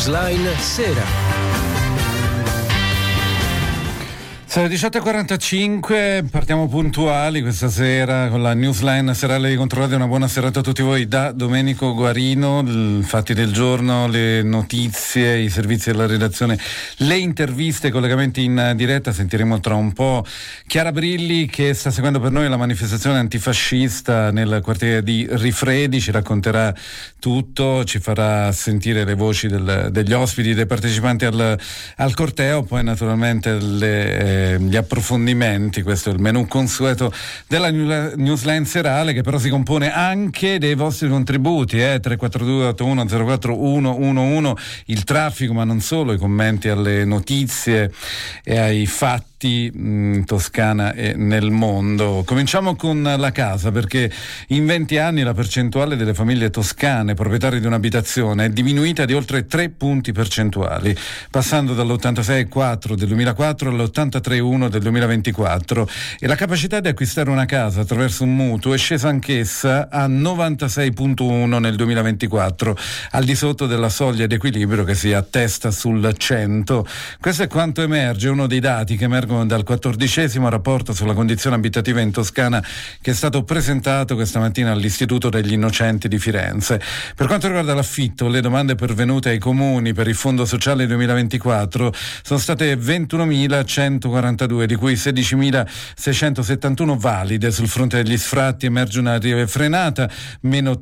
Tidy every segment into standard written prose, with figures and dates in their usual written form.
Newsline Sera. 18:45, partiamo puntuali questa sera con la Newsline serale di Controllati. Una buona serata a tutti voi da Domenico Guarino. Fatti del giorno, le notizie, i servizi della redazione, le interviste, i collegamenti in diretta. Sentiremo tra un po' Chiara Brilli che sta seguendo per noi la manifestazione antifascista nel quartiere di Rifredi, ci racconterà tutto, ci farà sentire le voci degli ospiti, dei partecipanti al corteo, poi naturalmente gli approfondimenti. Questo è il menù consueto della Newsline serale, che però si compone anche dei vostri contributi, 342 81 04 111, il traffico, ma non solo, i commenti alle notizie e ai fatti in Toscana e nel mondo. Cominciamo con la casa, perché in 20 anni la percentuale delle famiglie toscane proprietarie di un'abitazione è diminuita di oltre 3 punti percentuali, passando dall'86,4 del 2004 all'83,1 del 2024, e la capacità di acquistare una casa attraverso un mutuo è scesa anch'essa a 96,1 nel 2024, al di sotto della soglia di equilibrio che si attesta sul 100. Questo è quanto emerge, uno dei dati che emergono dal 14° rapporto sulla condizione abitativa in Toscana, che è stato presentato questa mattina all'Istituto degli Innocenti di Firenze. Per quanto riguarda l'affitto, le domande pervenute ai comuni per il Fondo Sociale 2024 sono state 21.142, di cui 16.671 valide. Sul fronte degli sfratti emerge una lieve frenata, meno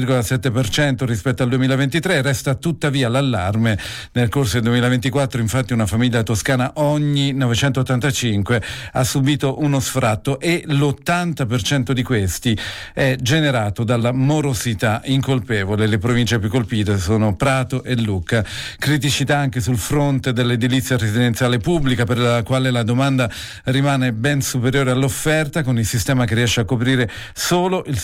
3,7% rispetto al 2023. Resta tuttavia l'allarme. Nel corso del 2024, infatti, una famiglia toscana ogni 985 ha subito uno sfratto, e l'80% di questi è generato dalla morosità incolpevole. Le province più colpite sono Prato e Lucca. Criticità anche sul fronte dell'edilizia residenziale pubblica, per la quale la domanda rimane ben superiore all'offerta, con il sistema che riesce a coprire solo il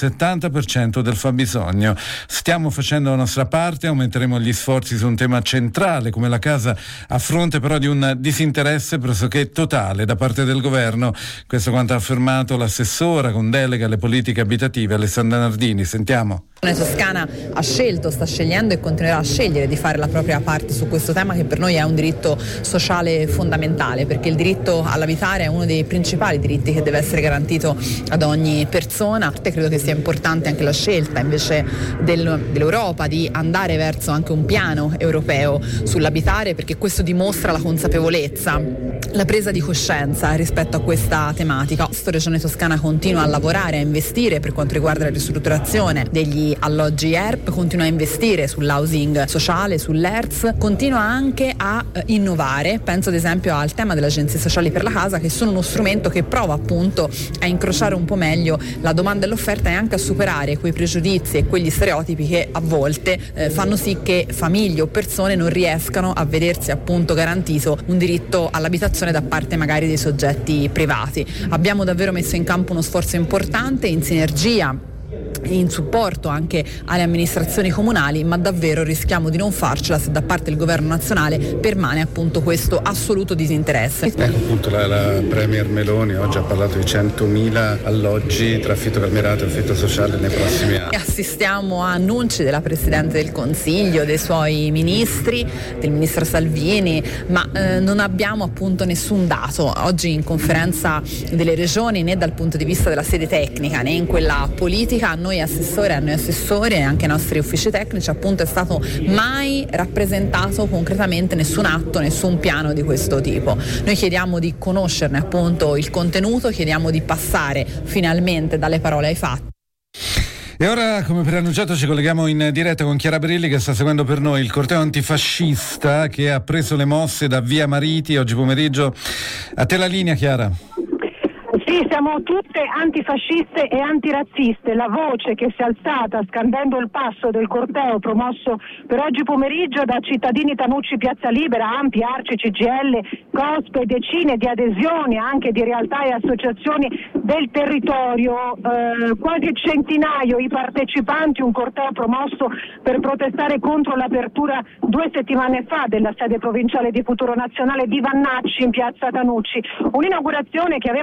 70% del fabbisogno. Stiamo facendo la nostra parte, aumenteremo gli sforzi su un tema centrale come la casa, a fronte però di un disinteresse pressoché totale da parte del governo. Questo quanto ha affermato l'assessora con delega alle politiche abitative Alessandra Nardini. Sentiamo. La Toscana ha scelto, sta scegliendo e continuerà a scegliere di fare la propria parte su questo tema, che per noi è un diritto sociale fondamentale, perché il diritto all'abitare è uno dei principali diritti che deve essere garantito ad ogni persona. Credo che sia importante anche la scelta invece dell'Europa di andare verso anche un piano europeo sull'abitare, perché questo dimostra la consapevolezza, la presa di coscienza rispetto a questa tematica. La Regione Toscana continua a lavorare, a investire per quanto riguarda la ristrutturazione degli alloggi ERP, continua a investire sull'housing sociale, sull'ERS, continua anche a innovare. Penso ad esempio al tema delle agenzie sociali per la casa, che sono uno strumento che prova appunto a incrociare un po' meglio la domanda e l'offerta, e anche a superare quei pregiudizi e quegli stereotipi che a volte fanno sì che famiglie o persone non riescano a vedersi appunto garantito un diritto all'abitazione da parte magari dei soggetti privati. Abbiamo davvero messo in campo uno sforzo importante in sinergia e in supporto anche alle amministrazioni comunali, ma davvero rischiamo di non farcela se da parte del governo nazionale permane appunto questo assoluto disinteresse. Ecco appunto la Premier Meloni oggi ha parlato di 100.000 alloggi tra affitto calmierato e affitto sociale nei prossimi anni. Assistiamo a annunci della Presidente del Consiglio, dei suoi ministri, del ministro Salvini, ma non abbiamo appunto nessun dato oggi in conferenza delle regioni, né dal punto di vista della sede tecnica né in quella politica. A noi assessori e anche ai nostri uffici tecnici appunto è stato mai rappresentato concretamente nessun atto, nessun piano di questo tipo. Noi chiediamo di conoscerne appunto il contenuto, chiediamo di passare finalmente dalle parole ai fatti. E ora, come preannunciato, ci colleghiamo in diretta con Chiara Brilli, che sta seguendo per noi il corteo antifascista che ha preso le mosse da Via Mariti oggi pomeriggio. A te la linea, Chiara. Sì, siamo tutte antifasciste e antirazziste. La voce che si è alzata scandendo il passo del corteo promosso per oggi pomeriggio da cittadini Tanucci Piazza Libera, ANPI, ARCI, CGIL, COSP e decine di adesioni anche di realtà e associazioni del territorio, qualche centinaio i partecipanti, un corteo promosso per protestare contro l'apertura 2 settimane fa della sede provinciale di Futuro Nazionale di Vannacci in Piazza Tanucci, un'inaugurazione che aveva già visto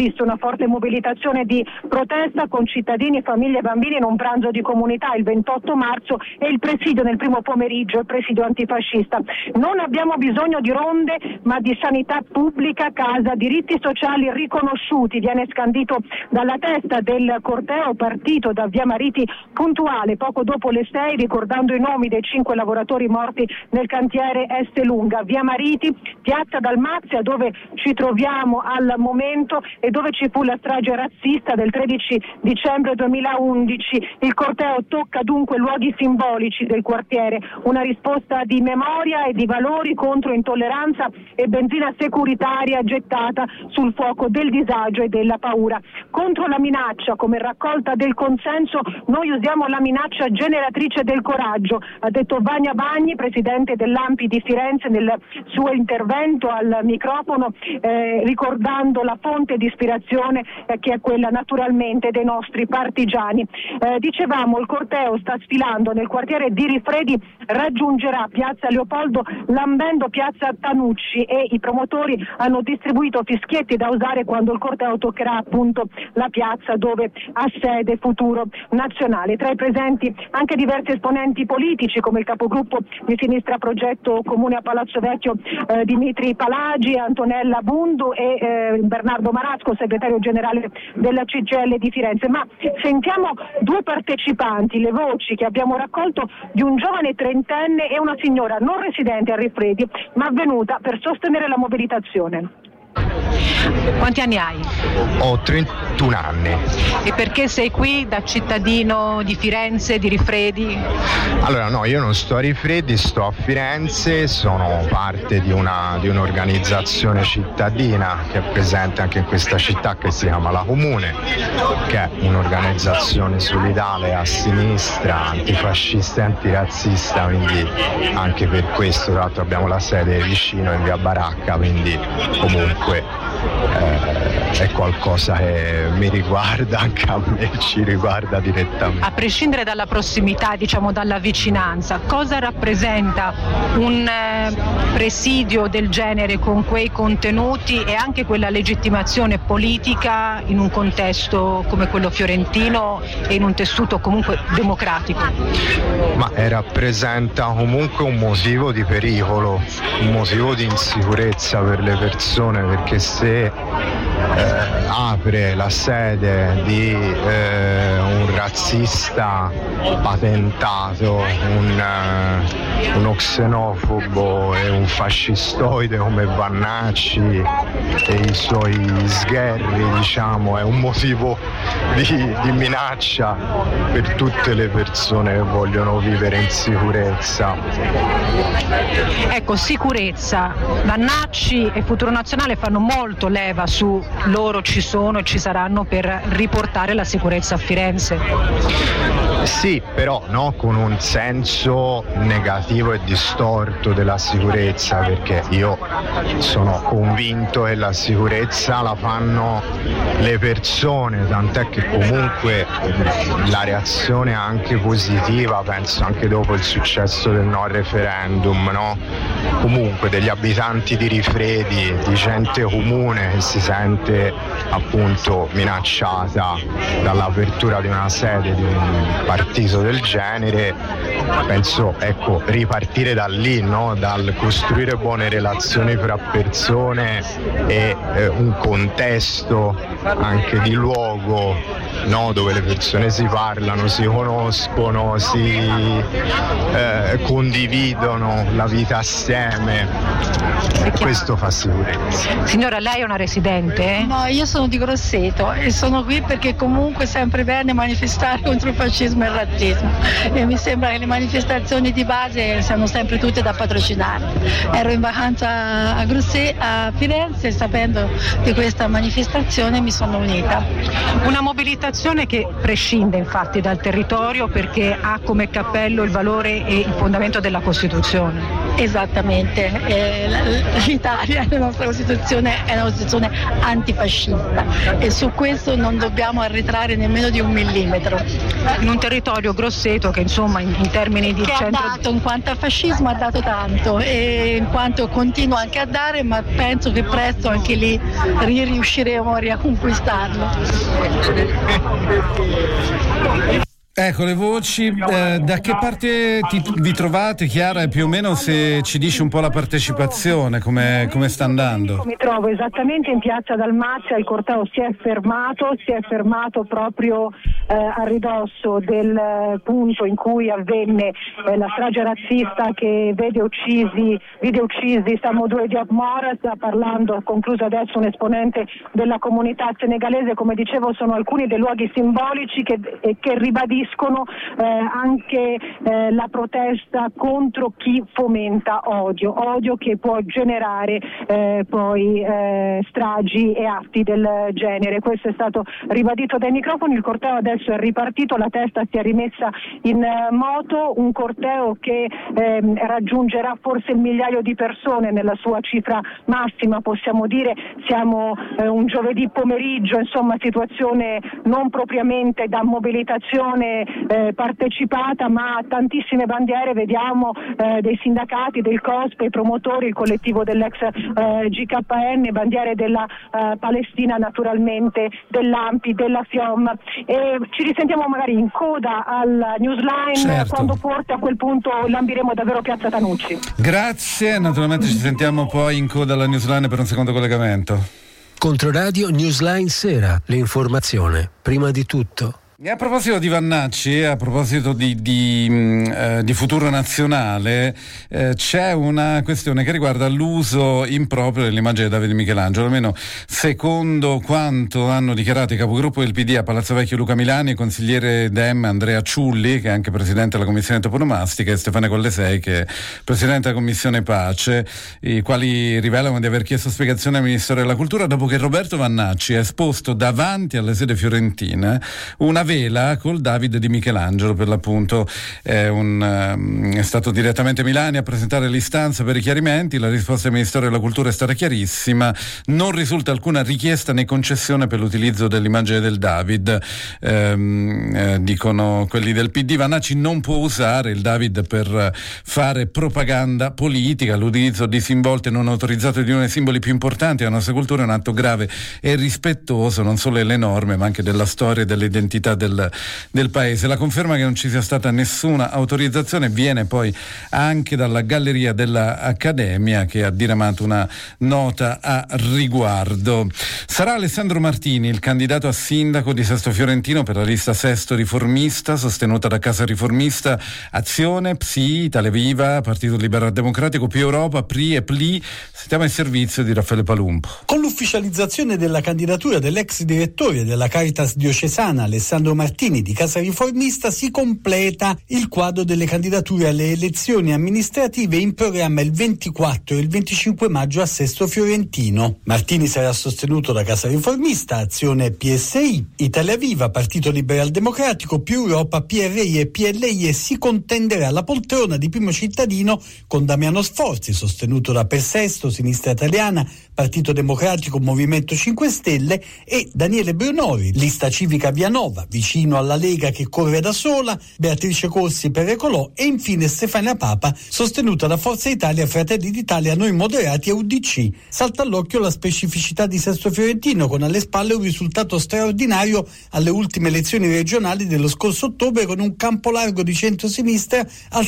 visto una forte mobilitazione di protesta con cittadini, famiglie e bambini in un pranzo di comunità il 28 marzo e il presidio nel primo pomeriggio, il presidio antifascista. Non abbiamo bisogno di ronde ma di sanità pubblica, casa, diritti sociali riconosciuti, viene scandito dalla testa del corteo partito da Via Mariti puntuale poco dopo le 6, ricordando i nomi dei 5 lavoratori morti nel cantiere Estelunga. Via Mariti, piazza Dalmazia, dove ci troviamo al momento e dove ci fu la strage razzista del 13 dicembre 2011. Il corteo tocca dunque luoghi simbolici del quartiere, una risposta di memoria e di valori contro intolleranza e benzina securitaria gettata sul fuoco del disagio e della paura. Contro la minaccia come raccolta del consenso noi usiamo la minaccia generatrice del coraggio, ha detto Vania Bagni, presidente dell'ANPI di Firenze nel suo intervento al microfono, ricordando la fonte di ispirazione che è quella naturalmente dei nostri partigiani. Dicevamo, il corteo sta sfilando nel quartiere di Rifredi, raggiungerà piazza Leopoldo lambendo piazza Tanucci e i promotori hanno distribuito fischietti da usare quando il corteo toccherà appunto la piazza dove ha sede Futuro Nazionale. Tra i presenti anche diversi esponenti politici come il capogruppo di Sinistra Progetto Comune a Palazzo Vecchio Dimitri Palagi, Antonella Bundu e Bernardo Marasco, segretario generale della CGIL di Firenze. Ma sentiamo due partecipanti, le voci che abbiamo raccolto di un giovane trentenne e una signora non residente a Rifredi ma venuta per sostenere la mobilitazione. Quanti anni hai? Ho 31 anni. E perché sei qui da cittadino di Firenze, di Rifredi? Allora no, io non sto a Rifredi, sto a Firenze, sono parte di un'organizzazione cittadina che è presente anche in questa città che si chiama La Comune, che è un'organizzazione solidale a sinistra, antifascista e antirazzista, quindi anche per questo tra l'altro abbiamo la sede vicino in via Baracca, quindi comunque è qualcosa che mi riguarda, anche a me ci riguarda direttamente. A prescindere dalla prossimità, diciamo dalla vicinanza, cosa rappresenta un presidio del genere con quei contenuti e anche quella legittimazione politica in un contesto come quello fiorentino e in un tessuto comunque democratico? Ma rappresenta comunque un motivo di pericolo, un motivo di insicurezza per le persone, perché se apre la sede di un razzista patentato, uno xenofobo e un fascistoide come Vannacci e i suoi sgherri, diciamo, è un motivo di minaccia per tutte le persone che vogliono vivere in sicurezza. Ecco, sicurezza. Vannacci e Futuro Nazionale fanno molto leva su loro ci sono e ci saranno per riportare la sicurezza a Firenze. Sì, però no, con un senso negativo e distorto della sicurezza, perché io sono convinto che la sicurezza la fanno le persone, tant'è che comunque la reazione anche positiva, penso anche dopo il successo del no referendum, no? Comunque degli abitanti di Rifredi, di gente comune che si sente appunto minacciata dall'apertura di una sede di un partito del genere, penso, ecco, ripartire da lì, no? Dal costruire buone relazioni fra persone e un contesto anche di luogo, no? Dove le persone si parlano, si conoscono, si condividono la vita assieme, e questo fa sicurezza. Signora, lei è una residente? No, io sono di Grosseto e sono qui perché comunque è sempre bene manifestare contro il fascismo e il razzismo e mi sembra che le manifestazioni di base siano sempre tutte da patrocinare. Ero in vacanza a Firenze e sapendo di questa manifestazione mi sono unita. Una mobilitazione che prescinde infatti dal territorio perché ha come cappello il valore e il fondamento della Costituzione. Esattamente, l'Italia, la nostra Costituzione è una Costituzione antifascista e su questo non dobbiamo arretrare nemmeno di 1 millimetro. In un territorio grosseto che insomma in termini di centro... ha dato, in quanto al fascismo ha dato tanto e in quanto continua anche a dare, ma penso che presto anche lì riusciremo a riconquistarlo. Ecco le voci, da che parte vi trovate, Chiara, e più o meno se ci dici un po' la partecipazione, come sta andando? Mi trovo esattamente in piazza Dalmazia, il corteo si è fermato proprio a ridosso del punto in cui avvenne la strage razzista che vide uccisi Samoudou Diop Mora. Sta parlando, ha concluso adesso un esponente della comunità senegalese. Come dicevo, sono alcuni dei luoghi simbolici che ribadiscono anche la protesta contro chi fomenta odio che può generare poi stragi e atti del genere. Questo è stato ribadito dai microfoni. Il corteo adesso è ripartito, la testa si è rimessa in moto, un corteo che raggiungerà forse il migliaio di persone nella sua cifra massima, possiamo dire. Siamo un giovedì pomeriggio, insomma situazione non propriamente da mobilitazione partecipata, ma tantissime bandiere, vediamo dei sindacati, del COSPE, i promotori, il collettivo dell'ex GKN, bandiere della Palestina naturalmente, dell'ANPI, della FIOM, e ci risentiamo magari in coda al Newsline, certo, quando forse a quel punto lambiremo davvero piazza Tanucci. Grazie, naturalmente ci sentiamo poi in coda alla Newsline per un secondo collegamento. Controradio Newsline Sera, l'informazione prima di tutto. E a proposito di Vannacci, a proposito di Futuro Nazionale, c'è una questione che riguarda l'uso improprio dell'immagine di Davide Michelangelo, almeno secondo quanto hanno dichiarato i capogruppo del PD a Palazzo Vecchio Luca Milani e consigliere Dem Andrea Ciulli, che è anche presidente della commissione toponomastica, e Stefano Collesei, che è presidente della commissione pace, i quali rivelano di aver chiesto spiegazione al Ministero della Cultura dopo che Roberto Vannacci ha esposto davanti alle sedi fiorentine una vela col David di Michelangelo. Per l'appunto è stato direttamente Milani a presentare l'istanza per i chiarimenti. La risposta del Ministero della Cultura è stata chiarissima: non risulta alcuna richiesta né concessione per l'utilizzo dell'immagine del David, dicono quelli del PD. Vannacci non può usare il David per fare propaganda politica. L'utilizzo di simbolte non autorizzato di uno dei simboli più importanti della nostra cultura è un atto grave e rispettoso non solo delle norme ma anche della storia e dell'identità del paese. La conferma che non ci sia stata nessuna autorizzazione viene poi anche dalla Galleria dell'Accademia, che ha diramato una nota a riguardo. Sarà Alessandro Martini il candidato a sindaco di Sesto Fiorentino per la lista Sesto Riformista, sostenuta da Casa Riformista, Azione, PSI, Italia Viva, Partito Liberal Democratico, Più Europa, PRI e PLI. Sentiamo il servizio di Raffaele Palumbo. Con l'ufficializzazione della candidatura dell'ex direttore della Caritas diocesana Alessandro Martini di Casa Riformista si completa il quadro delle candidature alle elezioni amministrative in programma il 24 e il 25 maggio a Sesto Fiorentino. Martini sarà sostenuto da Casa Riformista, Azione PSI, Italia Viva, Partito Liberal Democratico, Più Europa, PRI e PLI, e si contenderà la poltrona di primo cittadino con Damiano Sforzi, sostenuto da Per Sesto, Sinistra Italiana, Partito Democratico, Movimento 5 Stelle, e Daniele Brunori, lista civica Vianova, vicino alla Lega che corre da sola, Beatrice Corsi per Ecolò e infine Stefania Papa, sostenuta da Forza Italia, Fratelli d'Italia, Noi Moderati e UDC. Salta all'occhio la specificità di Sesto Fiorentino, con alle spalle un risultato straordinario alle ultime elezioni regionali dello scorso ottobre, con un campo largo di centrosinistra al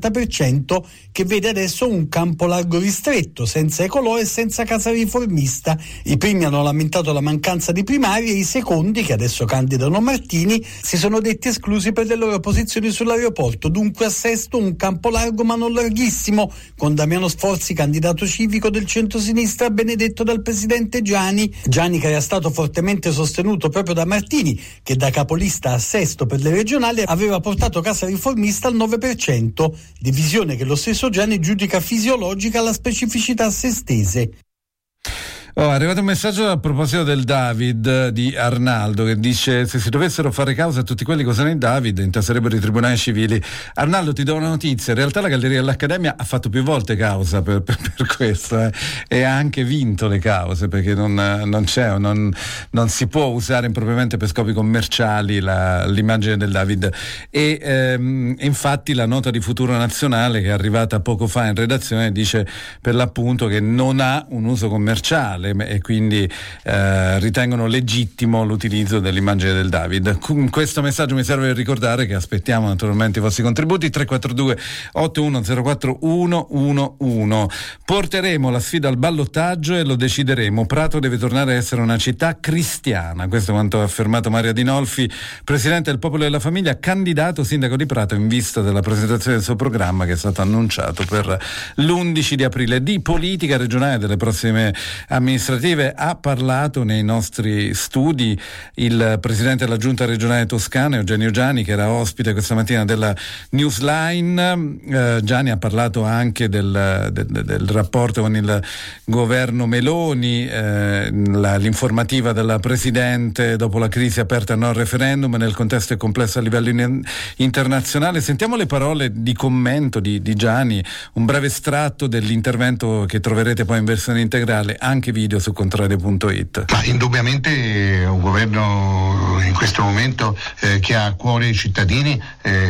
70%, che vede adesso un campo largo ristretto, senza Ecolò e senza Casa Riformista. I primi hanno lamentato la mancanza di primarie, i secondi, che adesso candidano Martini, si sono detti esclusi per le loro posizioni sull'aeroporto. Dunque a Sesto un campo largo ma non larghissimo, con Damiano Sforzi candidato civico del centrosinistra benedetto dal presidente Gianni, che era stato fortemente sostenuto proprio da Martini, che da capolista a Sesto per le regionali aveva portato Casa Riformista al 9%, divisione che lo stesso Gianni giudica fisiologica alla specificità sestese. È arrivato un messaggio a proposito del David di Arnaldo che dice: se si dovessero fare causa a tutti quelli che usano il David intasserebbero i tribunali civili. Arnaldo, ti do una notizia: in realtà la Galleria dell'Accademia ha fatto più volte causa per questo e ha anche vinto le cause, perché non si può usare impropriamente per scopi commerciali l'immagine del David e infatti la nota di Futuro Nazionale che è arrivata poco fa in redazione dice per l'appunto che non ha un uso commerciale e quindi ritengono legittimo l'utilizzo dell'immagine del David. Con questo messaggio mi serve per ricordare che aspettiamo naturalmente i vostri contributi. 342 8104 111. Porteremo la sfida al ballottaggio e lo decideremo. Prato deve tornare a essere una città cristiana, questo è quanto ha affermato Maria Dinolfi, presidente del Popolo della Famiglia, candidato sindaco di Prato in vista della presentazione del suo programma che è stato annunciato per l'11 di aprile. Di politica regionale delle prossime amministrative ha parlato nei nostri studi il presidente della giunta regionale toscana Eugenio Giani, che era ospite questa mattina della Newsline. Giani ha parlato anche del rapporto con il governo Meloni, l'informativa della presidente dopo la crisi aperta al no referendum nel contesto è complesso a livello internazionale. Sentiamo le parole di commento di Giani, un breve estratto dell'intervento che troverete poi in versione integrale anche video su Contrario.it. Ma indubbiamente un governo in questo momento che ha a cuore i cittadini,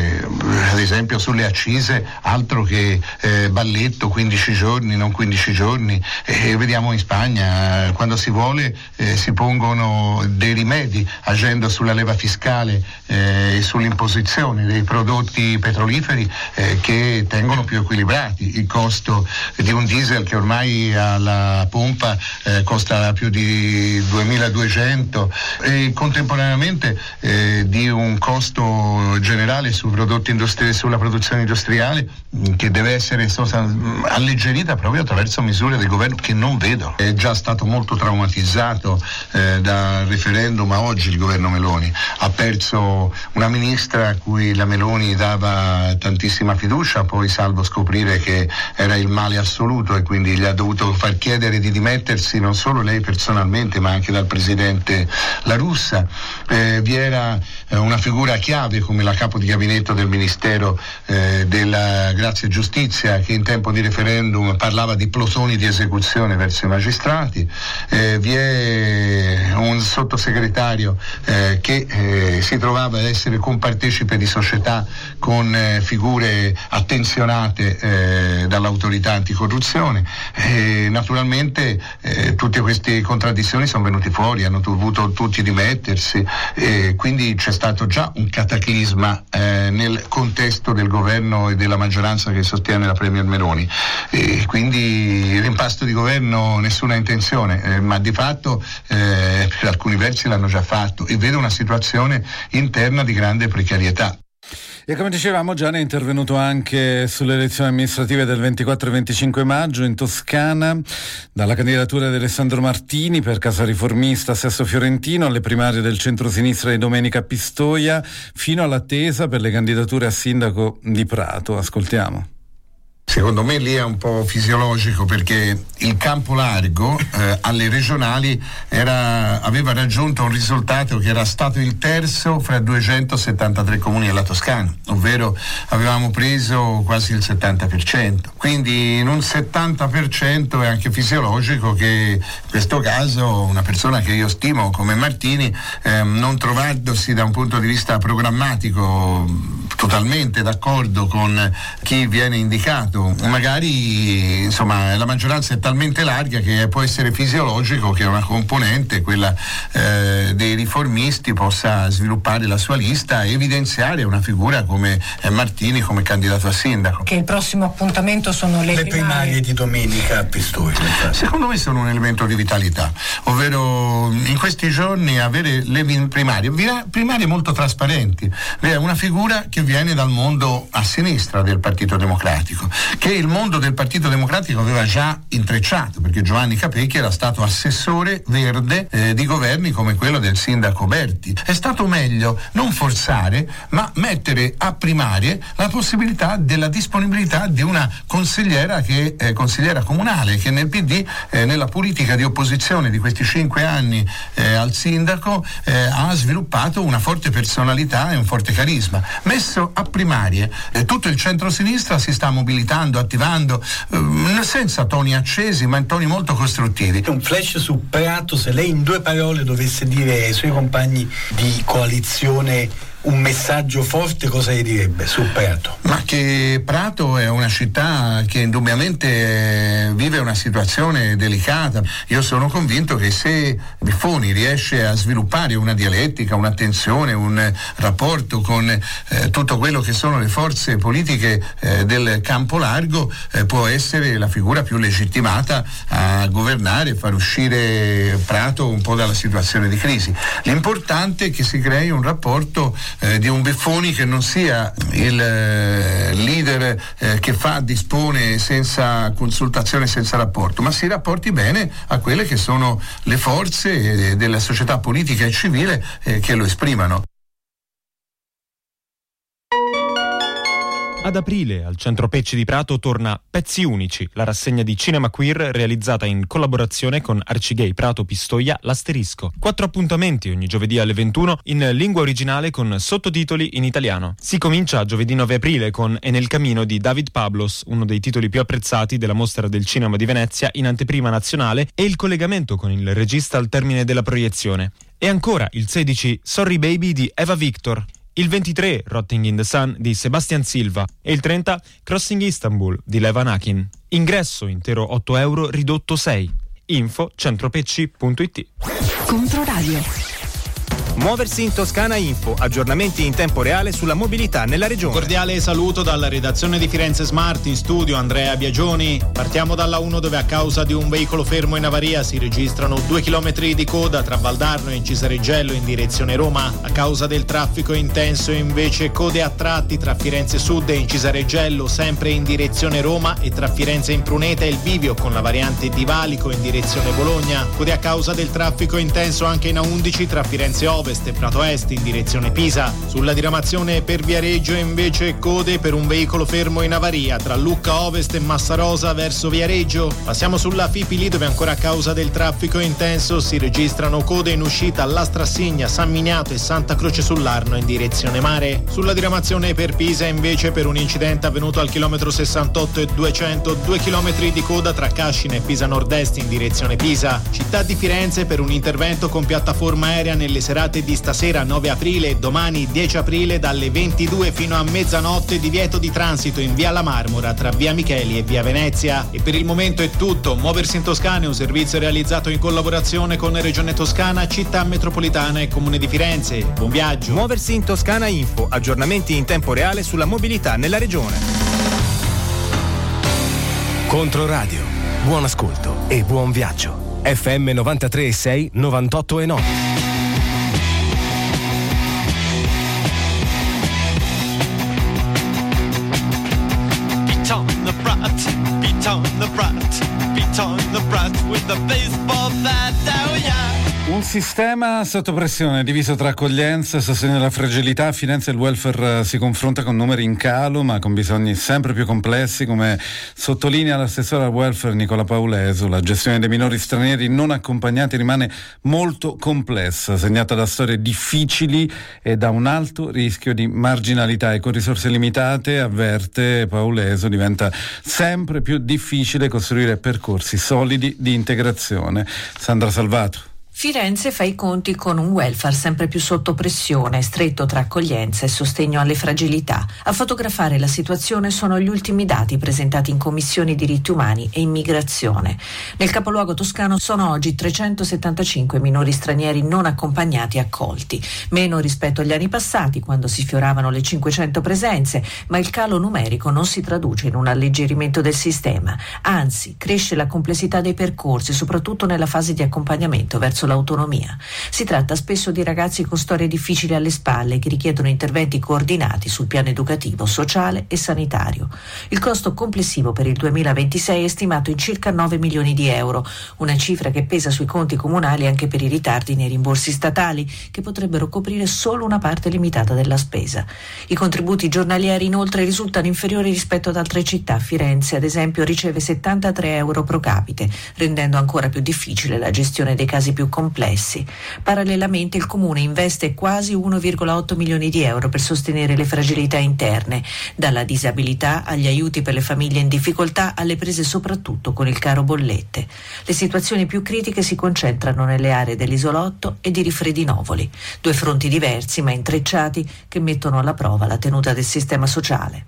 ad esempio sulle accise, altro che balletto 15 giorni, non 15 giorni. Vediamo in Spagna quando si vuole si pongono dei rimedi agendo sulla leva fiscale e sull'imposizione dei prodotti petroliferi che tengono più equilibrati il costo di un diesel che ormai alla pompa costa più di 2.200 e contemporaneamente di un costo generale sui prodotti industriali, sulla produzione industriale che deve essere alleggerita proprio attraverso misure del governo che non vedo. È già stato molto traumatizzato dal referendum, ma oggi il governo Meloni ha perso una ministra a cui la Meloni dava tantissima fiducia, poi salvo scoprire che era il male assoluto e quindi gli ha dovuto far chiedere di dimettersi non solo lei personalmente ma anche dal presidente La Russa. Vi era una figura chiave come la capo di gabinetto del Ministero della Grazia e Giustizia che in tempo di referendum parlava di plotoni di esecuzione verso i magistrati. Vi è un sottosegretario che si trovava ad essere compartecipe di società con figure attenzionate dall'autorità anticorruzione. Naturalmente tutte queste contraddizioni sono venute fuori, hanno dovuto tutti dimettersi, quindi c'è stato già un cataclisma nel contesto del governo e della maggioranza che sostiene la Premier Meloni, quindi il rimpasto di governo nessuna intenzione, ma di fatto per alcuni versi l'hanno già fatto e vedo una situazione interna di grande precarietà. E come dicevamo, Gianni è intervenuto anche sulle elezioni amministrative del 24 e 25 maggio in Toscana, dalla candidatura di Alessandro Martini per Casa Riformista a Sesto Fiorentino alle primarie del centro-sinistra di Domenica Pistoia, fino all'attesa per le candidature a sindaco di Prato. Ascoltiamo. Secondo me lì è un po' fisiologico perché il campo largo alle regionali aveva raggiunto un risultato che era stato il terzo fra 273 comuni della Toscana, ovvero avevamo preso quasi il 70%. Quindi in un 70% è anche fisiologico che in questo caso una persona che io stimo come Martini, non trovandosi da un punto di vista programmatico totalmente d'accordo con chi viene indicato, magari insomma la maggioranza è talmente larga che può essere fisiologico che una componente, quella dei riformisti, possa sviluppare la sua lista e evidenziare una figura come Martini come candidato a sindaco. Che il prossimo appuntamento sono le primarie di Domenica Pistoia. Secondo me sono un elemento di vitalità, ovvero in questi giorni avere le primarie molto trasparenti. È una figura che viene dal mondo a sinistra del Partito Democratico, che il mondo del Partito Democratico aveva già intrecciato, perché Giovanni Capecchi era stato assessore verde di governi come quello del sindaco Berti. È stato meglio non forzare, ma mettere a primarie la possibilità della disponibilità di una consigliera comunale, che nel PD, nella politica di opposizione di questi 5 anni al sindaco, ha sviluppato una forte personalità e un forte carisma. Messo a primarie, tutto il centro-sinistra si sta mobilitando, attivando, senza toni accesi, ma in toni molto costruttivi. Un flash su Prato: se lei in 2 parole dovesse dire ai suoi compagni di coalizione un messaggio forte, cosa gli direbbe su Prato? Ma che Prato è una città che indubbiamente vive una situazione delicata. Io sono convinto che se Biffoni riesce a sviluppare una dialettica, un'attenzione, un rapporto con tutto quello che sono le forze politiche del campo largo, può essere la figura più legittimata a governare e far uscire Prato un po' dalla situazione di crisi. L'importante è che si crei un rapporto di un Biffoni che non sia il leader che dispone senza consultazione, senza rapporto, ma si rapporti bene a quelle che sono le forze della società politica e civile che lo esprimano. Ad aprile al Centro Pecci di Prato torna Pezzi Unici, la rassegna di cinema queer realizzata in collaborazione con Arcigay Prato Pistoia L'Asterisco. 4 appuntamenti ogni giovedì alle 21 in lingua originale con sottotitoli in italiano. Si comincia giovedì 9 aprile con È nel cammino di David Pablos, uno dei titoli più apprezzati della Mostra del Cinema di Venezia in anteprima nazionale, e il collegamento con il regista al termine della proiezione. E ancora il 16 Sorry Baby di Eva Victor. Il 23 Rotting in the Sun di Sebastian Silva e il 30 Crossing Istanbul di Levan Akin. Ingresso intero €8, ridotto 6. Info centropecci.it. Controradio. Muoversi in Toscana Info, aggiornamenti in tempo reale sulla mobilità nella regione. Cordiale saluto dalla redazione di Firenze Smart, in studio Andrea Biagioni. Partiamo dalla 1, dove a causa di un veicolo fermo in avaria si registrano 2 chilometri di coda tra Valdarno e Incisareggello in direzione Roma. A causa del traffico intenso invece code a tratti tra Firenze Sud e Incisareggello sempre in direzione Roma, e tra Firenze Impruneta e il bivio con la variante di Valico in direzione Bologna. Code a causa del traffico intenso anche in A11 tra Firenze Ovest e Prato Est in direzione Pisa. Sulla diramazione per Viareggio invece code per un veicolo fermo in avaria tra Lucca Ovest e Massarosa verso Viareggio. Passiamo sulla Fipili, dove ancora a causa del traffico intenso si registrano code in uscita alla Strassigna, San Miniato e Santa Croce sull'Arno in direzione mare. Sulla diramazione per Pisa invece, per un incidente avvenuto al chilometro 68 e 200, 2 chilometri di coda tra Cascina e Pisa Nord-Est in direzione Pisa. Città di Firenze, per un intervento con piattaforma aerea nelle serate di stasera 9 aprile e domani 10 aprile dalle 22 fino a mezzanotte, divieto di transito in via La Marmora tra via Micheli e via Venezia. E per il momento è tutto. Muoversi in Toscana è un servizio realizzato in collaborazione con Regione Toscana, Città Metropolitana e Comune di Firenze. Buon viaggio. Muoversi in Toscana Info, aggiornamenti in tempo reale sulla mobilità nella regione. Controradio, buon ascolto e buon viaggio. FM 93,6, 98,9. On the brat with the baseball bat, oh yeah. Un sistema sotto pressione, diviso tra accoglienza e sostegno alla fragilità. A Firenze il welfare si confronta con numeri in calo, ma con bisogni sempre più complessi, come sottolinea l'assessore al welfare Nicola Paulesu. La gestione dei minori stranieri non accompagnati rimane molto complessa, segnata da storie difficili e da un alto rischio di marginalità, e con risorse limitate, avverte Paulesu, diventa sempre più difficile costruire percorsi solidi di integrazione. Sandra Salvato. Firenze fa i conti con un welfare sempre più sotto pressione, stretto tra accoglienza e sostegno alle fragilità. A fotografare la situazione sono gli ultimi dati presentati in Commissioni Diritti Umani e Immigrazione. Nel capoluogo toscano sono oggi 375 minori stranieri non accompagnati accolti, meno rispetto agli anni passati, quando si sfioravano le 500 presenze, ma il calo numerico non si traduce in un alleggerimento del sistema. Anzi, cresce la complessità dei percorsi, soprattutto nella fase di accompagnamento verso l'autonomia. Si tratta spesso di ragazzi con storie difficili alle spalle che richiedono interventi coordinati sul piano educativo, sociale e sanitario. Il costo complessivo per il 2026 è stimato in circa 9 milioni di euro, una cifra che pesa sui conti comunali anche per i ritardi nei rimborsi statali, che potrebbero coprire solo una parte limitata della spesa. I contributi giornalieri inoltre risultano inferiori rispetto ad altre città. Firenze, ad esempio, riceve 73 euro pro capite, rendendo ancora più difficile la gestione dei casi più complessi. Parallelamente il Comune investe quasi 1,8 milioni di euro per sostenere le fragilità interne, dalla disabilità agli aiuti per le famiglie in difficoltà alle prese soprattutto con il caro bollette. Le situazioni più critiche si concentrano nelle aree dell'Isolotto e di Rifredinovoli, due fronti diversi ma intrecciati che mettono alla prova la tenuta del sistema sociale.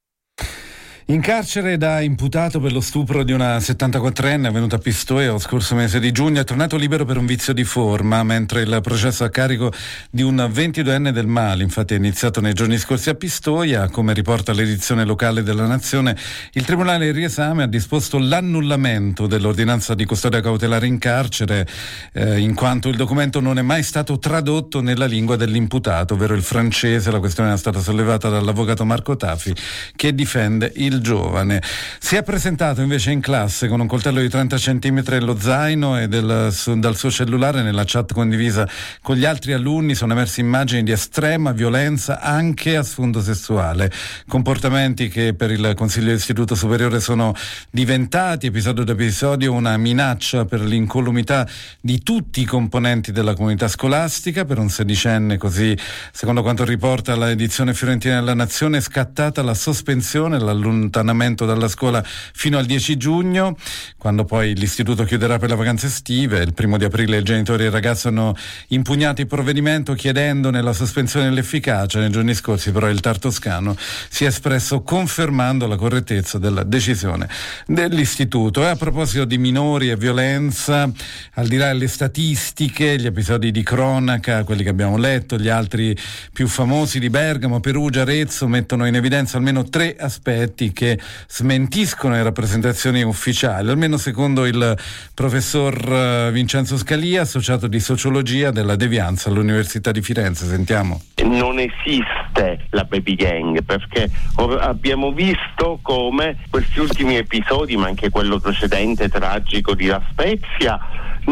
In carcere da imputato per lo stupro di una 74enne avvenuto a Pistoia lo scorso mese di giugno, è tornato libero per un vizio di forma, mentre il processo a carico di un 22enne del Mali, infatti, è iniziato nei giorni scorsi a Pistoia. Come riporta l'edizione locale della Nazione, il Tribunale del riesame ha disposto l'annullamento dell'ordinanza di custodia cautelare in carcere, in quanto il documento non è mai stato tradotto nella lingua dell'imputato, ovvero il francese. La questione è stata sollevata dall'avvocato Marco Tafi, che difende il giovane. Si è presentato invece in classe con un coltello di 30 centimetri nello zaino e dal suo cellulare. Nella chat condivisa con gli altri alunni sono emerse immagini di estrema violenza anche a sfondo sessuale, comportamenti che per il Consiglio dell'Istituto Superiore sono diventati episodio dopo episodio una minaccia per l'incolumità di tutti i componenti della comunità scolastica. Per un sedicenne, così secondo quanto riporta l'edizione fiorentina della Nazione, è scattata la sospensione, l'allontanamento dalla scuola fino al 10 giugno, quando poi l'istituto chiuderà per le vacanze estive. Il 1 di aprile i genitori del ragazzo hanno impugnato il provvedimento chiedendone la sospensione dell'efficacia. Nei giorni scorsi però il TAR toscano si è espresso confermando la correttezza della decisione dell'istituto. E a proposito di minori e violenza, al di là delle statistiche, gli episodi di cronaca, quelli che abbiamo letto, gli altri più famosi di Bergamo, Perugia, Arezzo, mettono in evidenza almeno 3 aspetti che smentiscono le rappresentazioni ufficiali, almeno secondo il professor Vincenzo Scalia, associato di sociologia della devianza all'Università di Firenze. Sentiamo. Non esiste la baby gang, perché abbiamo visto come questi ultimi episodi, ma anche quello precedente tragico di La Spezia,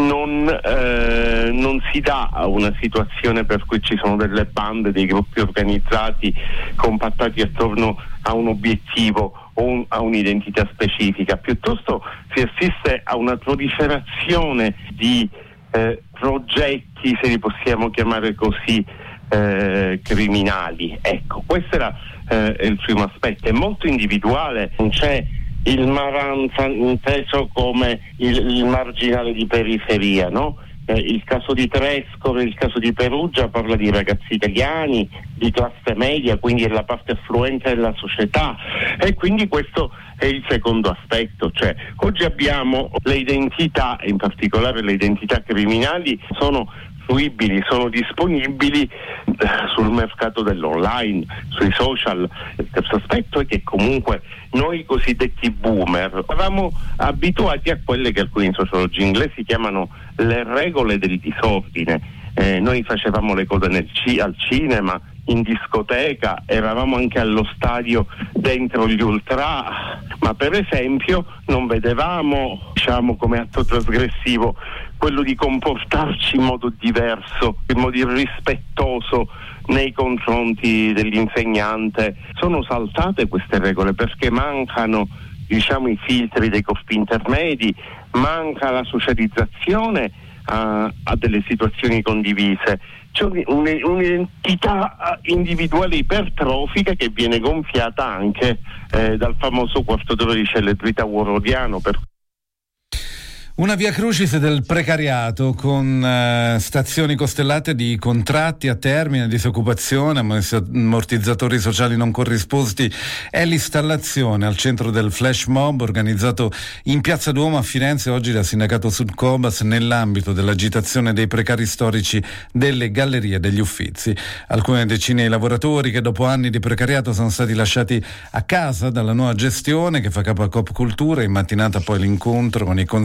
non si dà a una situazione per cui ci sono delle bande, dei gruppi organizzati compattati attorno a un obiettivo o a un'identità specifica. Piuttosto si assiste a una proliferazione di progetti, se li possiamo chiamare così, criminali. Ecco, questo era il primo aspetto, è molto individuale, non c'è il Maranza inteso come il marginale di periferia, no? Il caso di Trescore, il caso di Perugia parla di ragazzi italiani di classe media, quindi è la parte affluente della società, e quindi questo è il secondo aspetto. Cioè, oggi abbiamo le identità, in particolare le identità criminali, sono fruibili, sono disponibili sul mercato dell'online, sui social. Il terzo aspetto è che comunque noi cosiddetti boomer eravamo abituati a quelle che alcuni sociologi inglesi chiamano le regole del disordine. Noi facevamo le cose al cinema, in discoteca, eravamo anche allo stadio dentro gli ultra, ma per esempio non vedevamo, diciamo, come atto trasgressivo quello di comportarci in modo diverso, in modo irrispettoso nei confronti dell'insegnante. Sono saltate queste regole perché mancano, diciamo, i filtri dei corpi intermedi, manca la socializzazione a delle situazioni condivise. C'è un'identità individuale ipertrofica che viene gonfiata anche dal famoso quarto d'ora di celebrità warholiano. Una via crucis del precariato, con stazioni costellate di contratti a termine, disoccupazione, ammortizzatori sociali non corrisposti, è l'installazione al centro del flash mob organizzato in Piazza Duomo a Firenze oggi dal sindacato Sudcobas nell'ambito dell'agitazione dei precari storici delle gallerie degli Uffizi. Alcune decine di lavoratori che dopo anni di precariato sono stati lasciati a casa dalla nuova gestione che fa capo a Coop Cultura. In mattinata poi l'incontro con il consigliere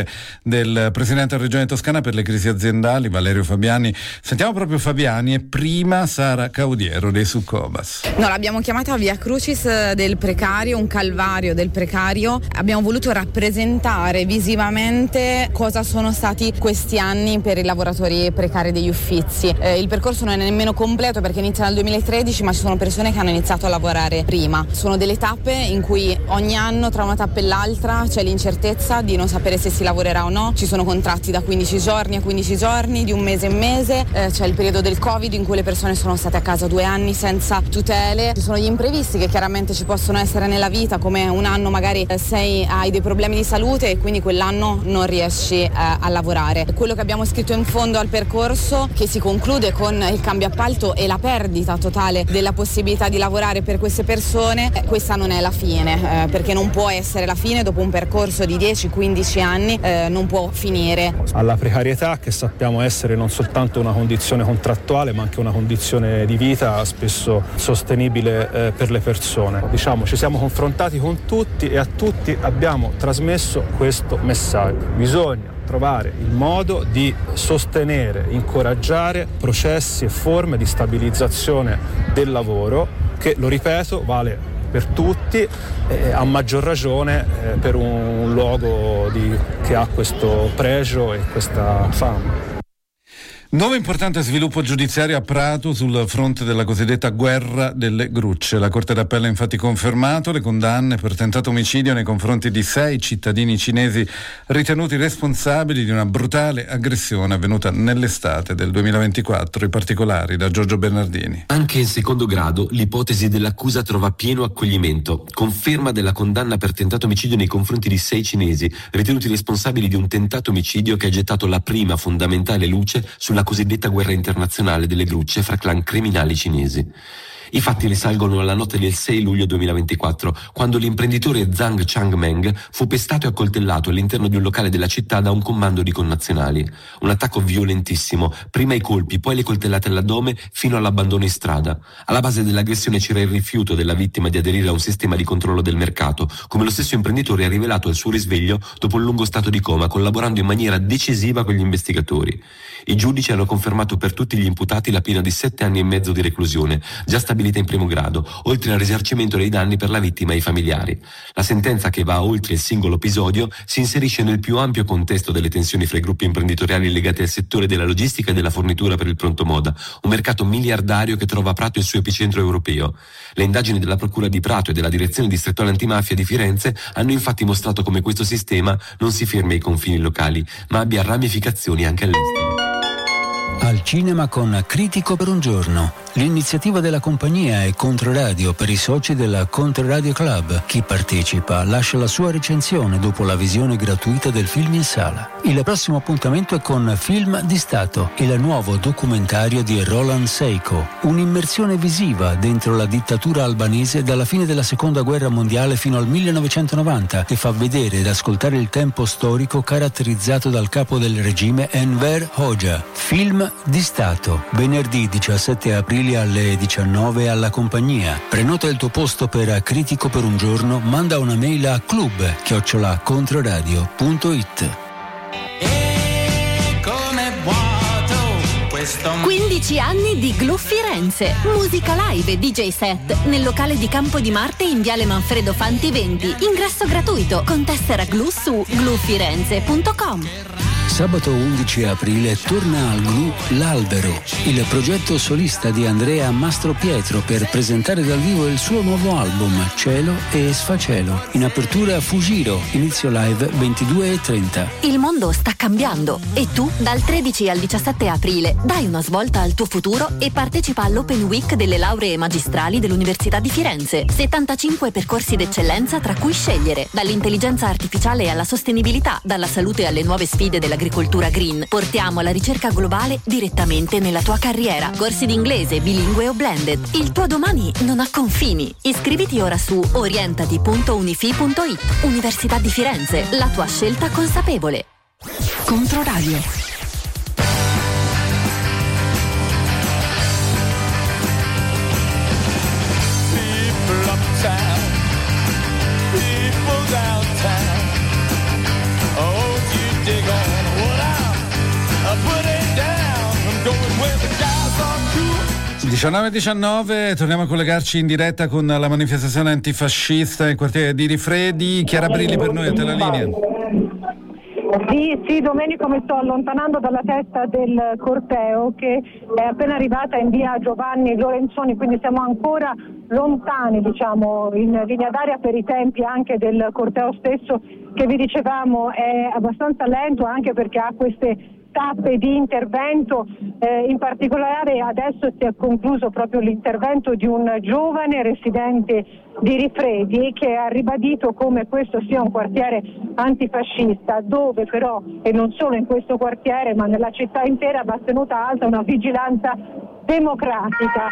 parere del presidente della Regione Toscana per le crisi aziendali, Valerio Fabiani. Sentiamo proprio Fabiani e prima Sara Caudiero dei Succobas. No, l'abbiamo chiamata Via Crucis del precario, un calvario del precario. Abbiamo voluto rappresentare visivamente cosa sono stati questi anni per i lavoratori precari degli Uffizi. Il percorso non è nemmeno completo perché inizia nel 2013, ma ci sono persone che hanno iniziato a lavorare prima. Sono delle tappe in cui ogni anno tra una tappa e l'altra c'è l'incertezza di non sapere se si lavorerà o no. Ci sono contratti da 15 giorni a 15 giorni, di un mese in mese. C'è il periodo del Covid in cui le persone sono state a casa 2 anni senza tutele. Ci sono gli imprevisti che chiaramente ci possono essere nella vita, come un anno magari hai dei problemi di salute e quindi quell'anno non riesci a lavorare. Quello che abbiamo scritto in fondo al percorso, che si conclude con il cambio appalto e la perdita totale della possibilità di lavorare per queste persone, questa non è la fine, perché non può essere la fine dopo un percorso di 10-15 anni, non può finire. Alla precarietà, che sappiamo essere non soltanto una condizione contrattuale ma anche una condizione di vita spesso sostenibile per le persone. Diciamo, ci siamo confrontati con tutti e a tutti abbiamo trasmesso questo messaggio. Bisogna trovare il modo di sostenere, incoraggiare processi e forme di stabilizzazione del lavoro che, lo ripeto, vale per tutti, a maggior ragione per un luogo che ha questo pregio e questa fama. Nuovo importante sviluppo giudiziario a Prato sul fronte della cosiddetta guerra delle grucce. La Corte d'Appello ha infatti confermato le condanne per tentato omicidio nei confronti di 6 cittadini cinesi ritenuti responsabili di una brutale aggressione avvenuta nell'estate del 2024. I particolari da Giorgio Bernardini. Anche in secondo grado l'ipotesi dell'accusa trova pieno accoglimento. Conferma della condanna per tentato omicidio nei confronti di 6 cinesi ritenuti responsabili di un tentato omicidio che ha gettato la prima fondamentale luce sulla cosiddetta guerra internazionale delle grucce fra clan criminali cinesi. I fatti risalgono alla notte del 6 luglio 2024, quando l'imprenditore Zhang Changmeng fu pestato e accoltellato all'interno di un locale della città da un commando di connazionali. Un attacco violentissimo, prima i colpi, poi le coltellate all'addome fino all'abbandono in strada. Alla base dell'aggressione c'era il rifiuto della vittima di aderire a un sistema di controllo del mercato, come lo stesso imprenditore ha rivelato al suo risveglio dopo un lungo stato di coma, collaborando in maniera decisiva con gli investigatori. I giudici hanno confermato per tutti gli imputati la pena di 7 anni e mezzo di reclusione, già stabilita in primo grado, oltre al risarcimento dei danni per la vittima e i familiari. La sentenza, che va oltre il singolo episodio, si inserisce nel più ampio contesto delle tensioni fra i gruppi imprenditoriali legati al settore della logistica e della fornitura per il pronto moda, un mercato miliardario che trova Prato il suo epicentro europeo. Le indagini della Procura di Prato e della Direzione Distrettuale Antimafia di Firenze hanno infatti mostrato come questo sistema non si fermi ai confini locali, ma abbia ramificazioni anche all'estero. Al cinema con Critico per un giorno. L'iniziativa della compagnia è Controradio per i soci della Controradio Club. Chi partecipa lascia la sua recensione dopo la visione gratuita del film in sala. Il prossimo appuntamento è con Film di Stato, il nuovo documentario di Roland Seiko. Un'immersione visiva dentro la dittatura albanese dalla fine della Seconda Guerra Mondiale fino al 1990 che fa vedere ed ascoltare il tempo storico caratterizzato dal capo del regime Enver Hoxha. Film di Stato, venerdì 17 aprile alle 19 alla compagnia. Prenota il tuo posto per Critico per un giorno, manda una mail a club@controradio.it. 15 anni di Glu Firenze, musica live e DJ set nel locale di Campo di Marte in Viale Manfredo Fanti 20. Ingresso gratuito con tessera Glu su glufirenze.com. Sabato 11 aprile torna al Glu L'Albero, il progetto solista di Andrea Mastropietro per presentare dal vivo il suo nuovo album Cielo e Sfacelo. In apertura Fugiro, inizio live 22:30. Il mondo sta cambiando e tu dal 13 al 17 aprile dai una svolta al tuo futuro e partecipa all'Open Week delle lauree magistrali dell'Università di Firenze. 75 percorsi d'eccellenza tra cui scegliere, dall'intelligenza artificiale alla sostenibilità, dalla salute alle nuove sfide dell'agricoltura green. Portiamo la ricerca globale direttamente nella tua carriera. Corsi di inglese, bilingue o blended. Il tuo domani non ha confini. Iscriviti ora su orientati.unifi.it. Università di Firenze, la tua scelta consapevole. Controradio. People downtown, oh, you 19:19, torniamo a collegarci in diretta con la manifestazione antifascista in quartiere di Rifredi. Chiara Brilli per noi, a te la linea. Sì, Domenico, mi sto allontanando dalla testa del corteo che è appena arrivata in via Giovanni Lorenzoni, quindi siamo ancora lontani, diciamo, in linea d'aria per i tempi anche del corteo stesso, che vi dicevamo è abbastanza lento anche perché ha queste tappe di intervento, in particolare adesso si è concluso proprio l'intervento di un giovane residente di Rifredi che ha ribadito come questo sia un quartiere antifascista, dove però, e non solo in questo quartiere ma nella città intera, va tenuta alta una vigilanza democratica.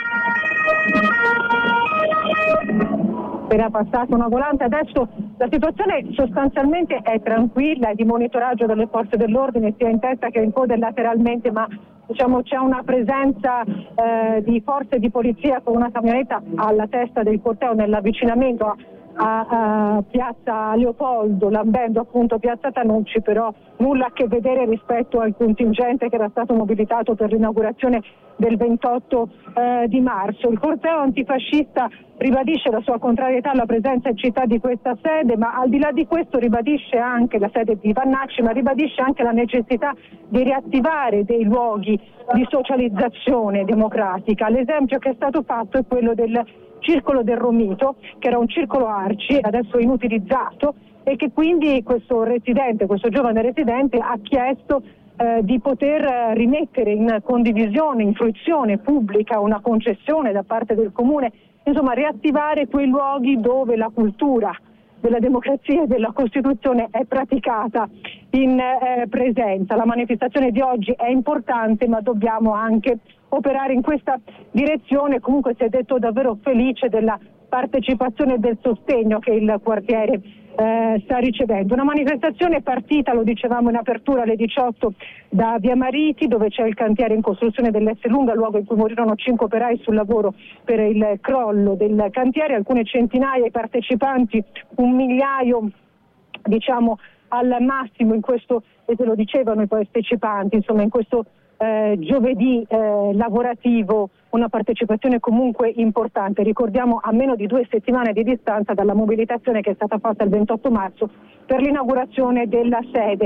Appena passata una volante, adesso la situazione sostanzialmente è tranquilla, è di monitoraggio delle forze dell'ordine sia in testa che in coda e lateralmente, ma diciamo c'è una presenza di forze di polizia con una camionetta alla testa del corteo nell'avvicinamento a Piazza Leopoldo, lambendo appunto Piazza Tanucci, però nulla a che vedere rispetto al contingente che era stato mobilitato per l'inaugurazione del 28 di marzo. Il corteo antifascista ribadisce la sua contrarietà alla presenza in città di questa sede, ma al di là di questo ribadisce anche la sede di Vannacci, ma ribadisce anche la necessità di riattivare dei luoghi di socializzazione democratica. L'esempio che è stato fatto è quello del Circolo del Romito, che era un circolo ARCI, adesso inutilizzato, e che quindi questo giovane residente ha chiesto di poter rimettere in condivisione, in fruizione pubblica una concessione da parte del comune, insomma riattivare quei luoghi dove la cultura della democrazia e della Costituzione è praticata in presenza. La manifestazione di oggi è importante, ma dobbiamo anche operare in questa direzione. Comunque si è detto davvero felice della partecipazione e del sostegno che il quartiere sta ricevendo. Una manifestazione partita, lo dicevamo in apertura, alle 18 da Via Mariti, dove c'è il cantiere in costruzione dell'S Lunga, luogo in cui morirono 5 operai sul lavoro per il crollo del cantiere, alcune centinaia di partecipanti, 1 migliaio diciamo al massimo in questo, e te lo dicevano i partecipanti, insomma in questo giovedì lavorativo, una partecipazione comunque importante. Ricordiamo a meno di 2 settimane di distanza dalla mobilitazione che è stata fatta il 28 marzo per l'inaugurazione della sede.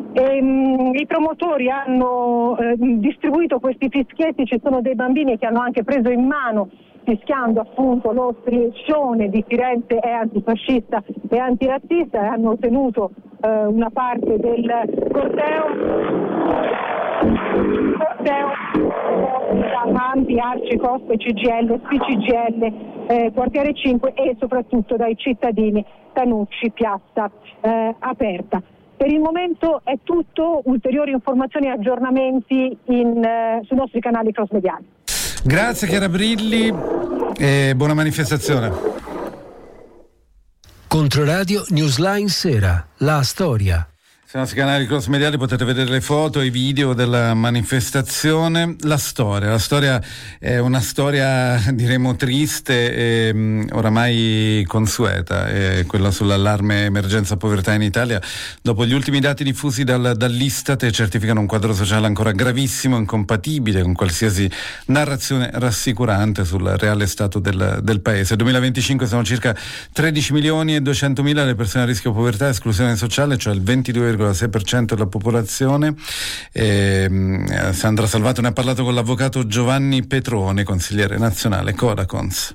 I promotori hanno distribuito questi fischietti, ci sono dei bambini che hanno anche preso in mano, fischiando appunto lo striscione di Firenze è antifascista e antirazzista, e hanno ottenuto una parte del corteo davanti Arci, Cospe, CGL, SPCGL, Quartiere 5 e soprattutto dai cittadini Tanucci, Piazza Aperta. Per il momento è tutto, ulteriori informazioni e aggiornamenti sui nostri canali cross mediali. Grazie Chiara Brilli e buona manifestazione. Controradio Newsline Sera, la storia. Sui nostri canali cross mediali potete vedere le foto, i video della manifestazione. La storia è una storia diremo triste e oramai consueta, è quella sull'allarme emergenza povertà in Italia. Dopo gli ultimi dati diffusi dall'Istat certificano un quadro sociale ancora gravissimo, incompatibile con qualsiasi narrazione rassicurante sul reale stato del paese. Nel 2025 sono circa 13.200.000 le persone a rischio povertà e esclusione sociale, cioè il 22,6% della popolazione. Sandra Salvato ne ha parlato con l'avvocato Giovanni Petrone, consigliere nazionale Codacons.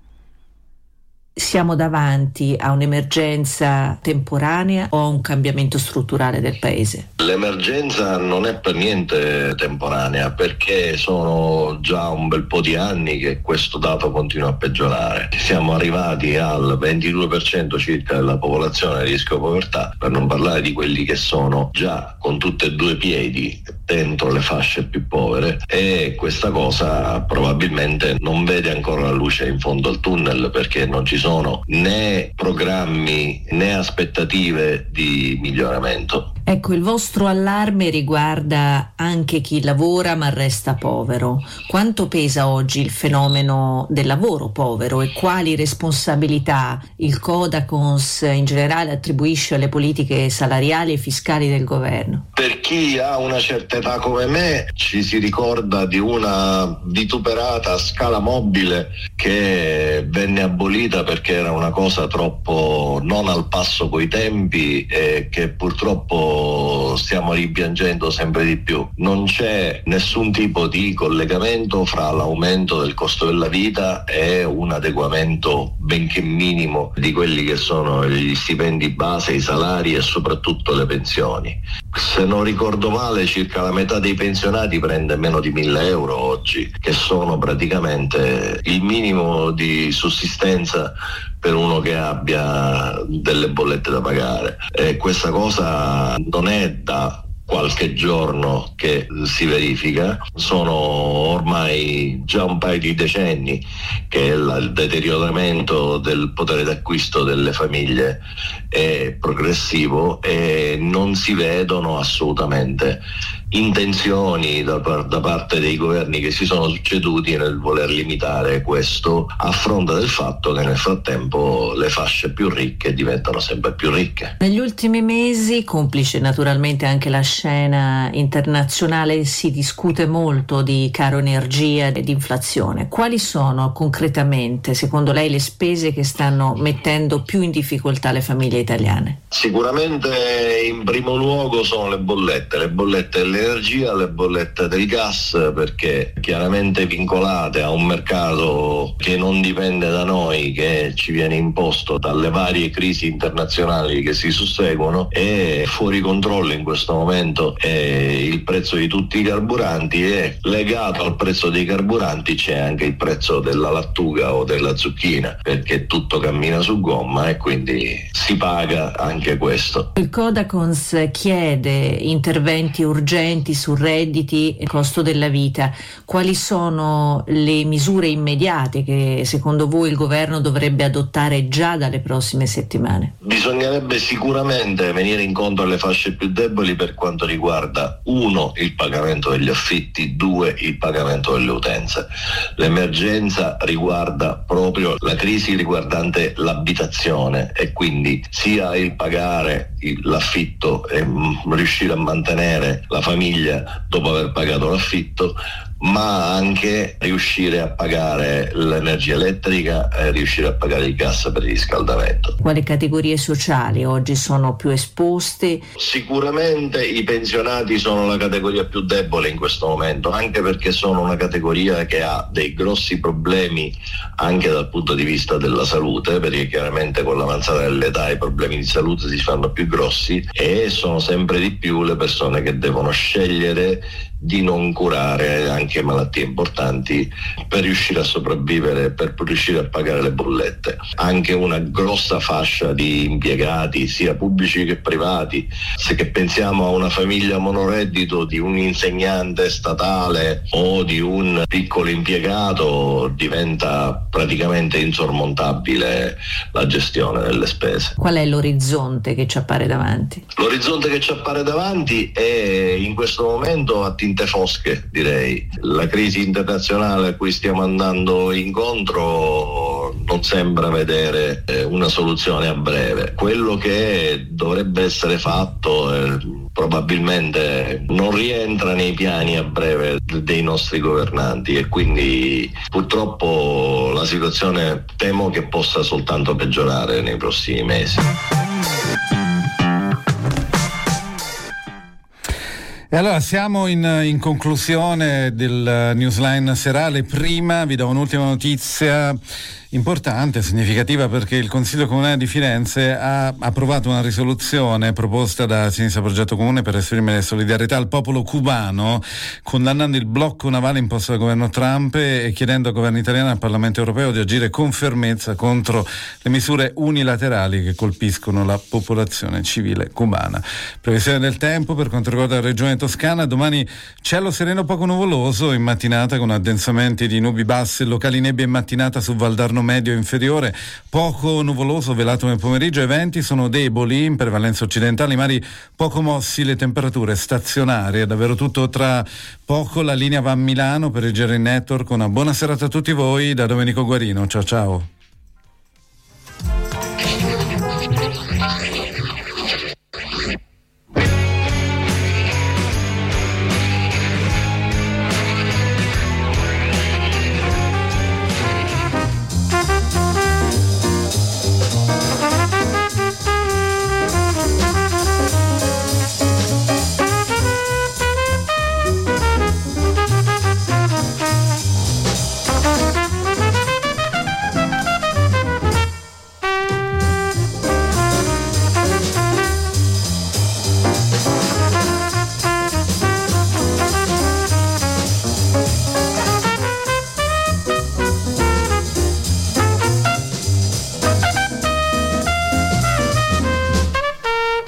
Siamo davanti a un'emergenza temporanea o a un cambiamento strutturale del paese? L'emergenza non è per niente temporanea, perché sono già un bel po' di anni che questo dato continua a peggiorare. Siamo arrivati al 22% circa della popolazione a rischio povertà, per non parlare di quelli che sono già con tutte e 2 i piedi dentro le fasce più povere, e questa cosa probabilmente non vede ancora la luce in fondo al tunnel, perché non ci sono né programmi né aspettative di miglioramento. Ecco, il vostro allarme riguarda anche chi lavora ma resta povero. Quanto pesa oggi il fenomeno del lavoro povero e quali responsabilità il Codacons in generale attribuisce alle politiche salariali e fiscali del governo? Per chi ha una certa età come me ci si ricorda di una vituperata scala mobile che venne abolita perché era una cosa troppo non al passo coi tempi e che purtroppo stiamo rimpiangendo sempre di più. Non c'è nessun tipo di collegamento fra l'aumento del costo della vita e un adeguamento benché minimo di quelli che sono gli stipendi base, i salari e soprattutto le pensioni. Se non ricordo male, circa la metà dei pensionati prende meno di 1.000 euro oggi, che sono praticamente il minimo di sussistenza per uno che abbia delle bollette da pagare. E questa cosa non è da qualche giorno che si verifica, sono ormai già un paio di decenni che il deterioramento del potere d'acquisto delle famiglie è progressivo e non si vedono assolutamente intenzioni da parte dei governi che si sono succeduti nel voler limitare questo, a fronte del fatto che nel frattempo le fasce più ricche diventano sempre più ricche. Negli ultimi mesi, complice naturalmente anche la scena internazionale, si discute molto di caro energia e di inflazione. Quali sono concretamente, secondo lei, le spese che stanno mettendo più in difficoltà le famiglie italiane? Sicuramente in primo luogo sono le bollette dell'energia, le bollette del gas, perché chiaramente vincolate a un mercato che non dipende da noi, che ci viene imposto dalle varie crisi internazionali che si susseguono, e fuori controllo in questo momento è il prezzo di tutti i carburanti, e legato al prezzo dei carburanti c'è anche il prezzo della lattuga o della zucchina, perché tutto cammina su gomma e quindi si paga anche questo. Il Codacons chiede interventi urgenti su redditi e costo della vita. Quali sono le misure immediate che secondo voi il governo dovrebbe adottare già dalle prossime settimane? Bisognerebbe sicuramente venire incontro alle fasce più deboli per quanto riguarda 1. il pagamento degli affitti, 2. il pagamento delle utenze. L'emergenza riguarda proprio la crisi riguardante l'abitazione, e quindi sia il pagare l'affitto e riuscire a mantenere la famiglia dopo aver pagato l'affitto, ma anche riuscire a pagare l'energia elettrica e riuscire a pagare il gas per il riscaldamento. Quali categorie sociali oggi sono più esposte? Sicuramente i pensionati sono la categoria più debole in questo momento, anche perché sono una categoria che ha dei grossi problemi anche dal punto di vista della salute, perché chiaramente con l'avanzata dell'età i problemi di salute si fanno più grossi, e sono sempre di più le persone che devono scegliere di non curare anche malattie importanti per riuscire a sopravvivere, per riuscire a pagare le bollette. Anche una grossa fascia di impiegati, sia pubblici che privati. Se che pensiamo a una famiglia monoreddito di un insegnante statale o di un piccolo impiegato, diventa praticamente insormontabile la gestione delle spese. Qual è l'orizzonte che ci appare davanti? L'orizzonte che ci appare davanti è in questo momento a tinte fosche, direi. La crisi internazionale a cui stiamo andando incontro non sembra vedere una soluzione a breve. Quello che dovrebbe essere fatto probabilmente non rientra nei piani a breve dei nostri governanti, e quindi purtroppo la situazione temo che possa soltanto peggiorare nei prossimi mesi. E allora siamo in conclusione del Newsline serale. Prima vi do un'ultima notizia importante, significativa, perché il Consiglio Comunale di Firenze ha approvato una risoluzione proposta da Sinistra Progetto Comune per esprimere solidarietà al popolo cubano, condannando il blocco navale imposto dal governo Trump e chiedendo al governo italiano e al Parlamento europeo di agire con fermezza contro le misure unilaterali che colpiscono la popolazione civile cubana. Previsione del tempo per quanto riguarda la regione Toscana: domani cielo sereno poco nuvoloso in mattinata con addensamenti di nubi basse, locali nebbie in mattinata su Valdarno medio inferiore, poco nuvoloso, velato nel pomeriggio, i venti sono deboli, in prevalenza occidentale, i mari poco mossi, le temperature stazionarie. Davvero tutto, tra poco la linea va a Milano per il GR Network. Una buona serata a tutti voi da Domenico Guarino, ciao ciao.